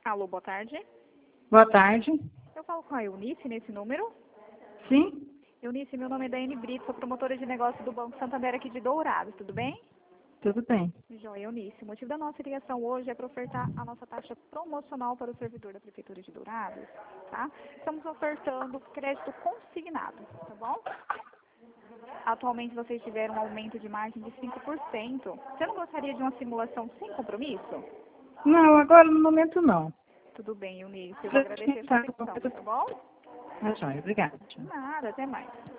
Alô, boa tarde. Boa tarde. Eu falo com a Eunice nesse número. Sim? Eunice, meu nome é Daiane Brito, sou promotora de negócio do Banco Santander aqui de Dourados, tudo bem? Tudo bem. Joia, Eunice. O motivo da nossa ligação hoje é para ofertar a nossa taxa promocional para o servidor da Prefeitura de Dourados, tá? Estamos ofertando crédito consignado, tá bom? Atualmente vocês tiveram um aumento de margem de 5%. Você não gostaria de uma simulação sem compromisso? Não, agora no momento não. Tudo bem, Eunice. Eu vou agradecer a sua atenção, tá bom? Tá joia, obrigada. Nada, até mais.